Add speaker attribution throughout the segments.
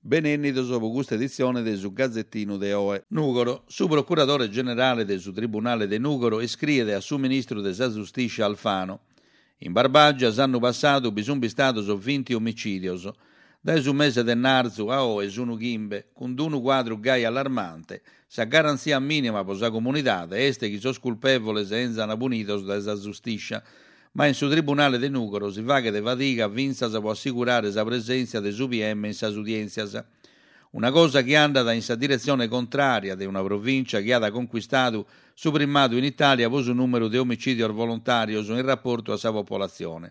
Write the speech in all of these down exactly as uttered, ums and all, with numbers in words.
Speaker 1: Benennido dopo questa edizione del su Gazzettino de Oe. Nugoro, su procuratore generale del su Tribunale de Nugoro, scrive a su ministro della Giustizia Alfano. In Barbagia s'hanno passato bisogno stato so venti omicidios. Da su mese de narzu a Oe su Ghimbe, con un quadro gai allarmante, sa garanzia minima per la comunità, este chi sono colpevoli se enzano punitos dalla giustizia, ma in su Tribunale de Nugoro si va che de fatica vinza può assicurare la presenza de su P M in sa udienzias. Una cosa che anda in sa direzione contraria di una provincia che ha conquistato su primato in Italia per su numero di omicidi volontari in rapporto a sa popolazione.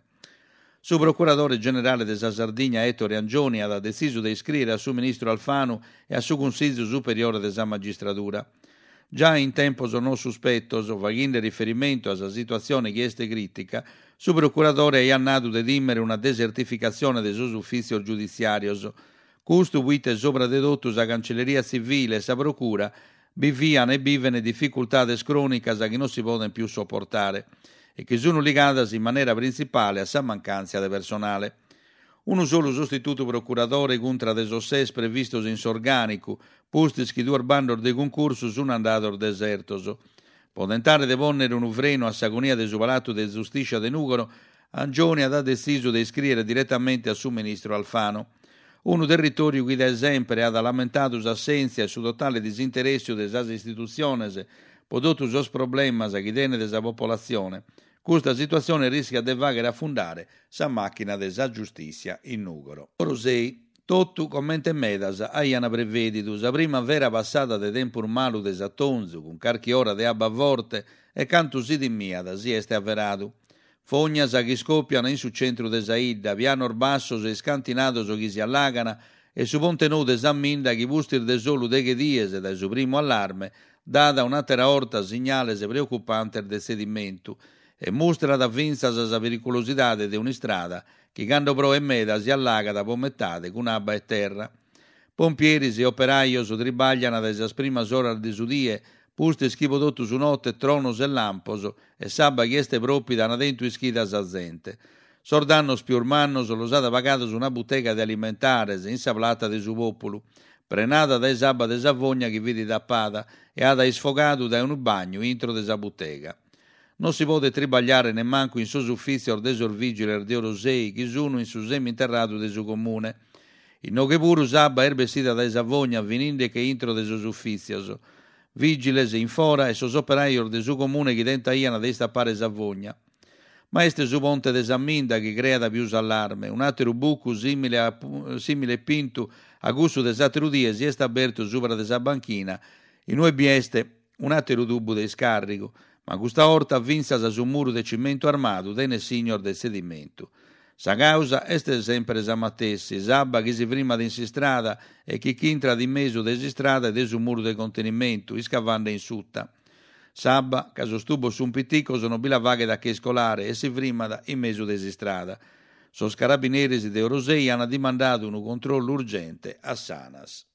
Speaker 1: Su procuratore generale della Sardegna Ettore Angioni ha deciso di iscrivere a su ministro Alfano e a su Consiglio Superiore della Magistratura. Già in tempo non sospettoso, facendo riferimento alla situazione che è critica, su procuratore ha andato di dimmere una desertificazione dei suoi uffici giudiziari. Questo vuite soprattutto la cancelleria civile e la procura viviano e vivono difficoltà croniche che non si possono più sopportare e che sono legate in maniera principale a sa mancanza di personale. Uno solo sostituto procuratore contro dei sosses previsto in sorganico, posti che due bandor de concorso sono andati al deserto. Per tentare di ponere un freno a s'agonia del palato di giustizia de Nugoro, Angioni ha deciso di iscrivere direttamente a suo ministro Alfano. Un territorio che da sempre ha lamentato l'assenza e il totale disinteresse delle istituzioni, prodotto i problemi che tiene della popolazione. Questa situazione rischia di vagare a fondare sa macchina della giustizia in Nugoro. Ora sei, tutto commenta medas, aiana preveditus, la primavera passata de tempo malo desattonzo, con carchi ora de abba vorte, e canto si dimmiada, si este avverato. Fognas che scoppiano in su centro de Saida, piano basso e scantinato chi si allagana, e su ponte nude s'amminda che bustir de solo de che dies dal suo primo allarme, data un'altra orta segnale se preoccupante del sedimento, e mostra da vinza la pericolosità di una strada che quando pro e meta si allaga da pommettate con abba e terra. Pompieri e operai so tribagliano da prima ora di sudie, puste schipo tutto su notte, tronos e lamposo, e sabba chieste propri da dentro ischita sa gente. Sordanno spiurmanno sono usata pagato su una bottega di alimentare, insaplata di su popolo, prenata dai sabba de Savogna che vedi tappata e ha sfogato da un bagno intro de sa bottega. Non si può tribagliare nemmanco in suo ufficio de sorvigile de Orosei, che sono in su seminterrato de su comune. In no che pure sabba erbe sita da Savogna, veninde che intro de su ufficio. Vigiles in fora e sos operai de su comune che tenta iana de stappare Savogna. Ma este su ponte de Samminda che crea da più allarme. Un altro buco simile a simile pinto a gusto de satru die si è aperto sopra de sa banchina. In noi bieste un altro tubo de scarico. Ma questa orta vinsa su un muro di cimento armato dene signor del sedimento. Sa causa este sempre sa mattessi, sabba che si prima di strada e che chi entra di mezzo desi strada e de su muro di contenimento, iscavando in sutta. Sabba, caso stubo su un pittico, sono bila vaghe da che scolare e si prima da in mezzo desi strada. So carabinieri de Orosei hanno dimandato un controllo urgente a Sanas.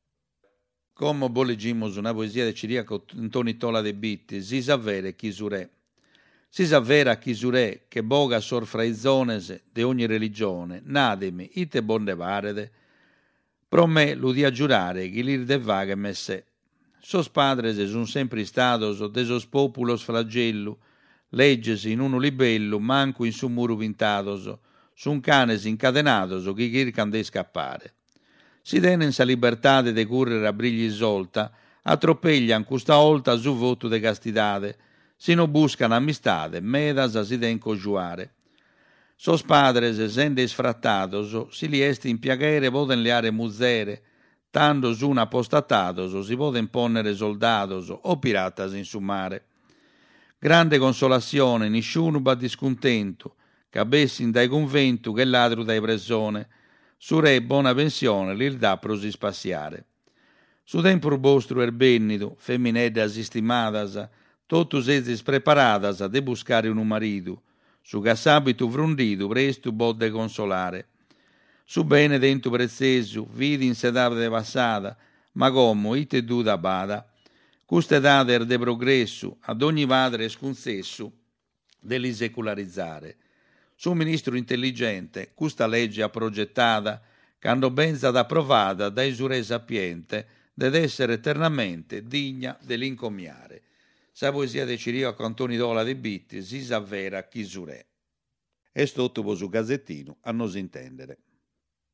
Speaker 1: Come bollegimos una poesia di Ciriaco Antoni Tola de Bitti, si s'avvere chi surè. Si s'avvera chi surè che boga sor fra i zones de ogni religione, nademi, ite bonde parede. Pro me l'udia giurare che l'ir de vaghe me se. Sos padres son sempre stados de sos populos flagellu, legges in uno libello, manco in su muro pintados, sun canes incatenados chi chircan de scappare. Si tenen sa libertà de currere a brigli solta, atroppeglian custa olta su voto de castidade, si no buscan amistade, medas si den cojuare. Sos padres, essendo sfrattados, si li est in piaghere poden leare muzere, tanto sun apostatados, si poden ponnere soldados o piratas in su mare. Grande consolazione, nisciuno ba discontento, cabessin dai convento che ladro dai presone, su re buona pensione l'il dà prosi spaziare. Su tempo vostro erbenido, femmineddas stimadas, totus ezis preparadas de buscare un marito, su cassabitu frundidu presto bodde consolare. Su bene dentro prezzesu, vidi in sedata de passata, ma como ite du da bada, custa edade er de progresso, ad ogni padre sconcesso, deli secularizzare. Su ministro intelligente, questa legge ha progettata, quando ben stata approvata dai sure sapiente, ed essere eternamente digna dell'incomiare. Sa poesia de Cirio Cantoni Dola di Bitti si s'avvera chi surè. E tutto su Gazzettino a nos intendere.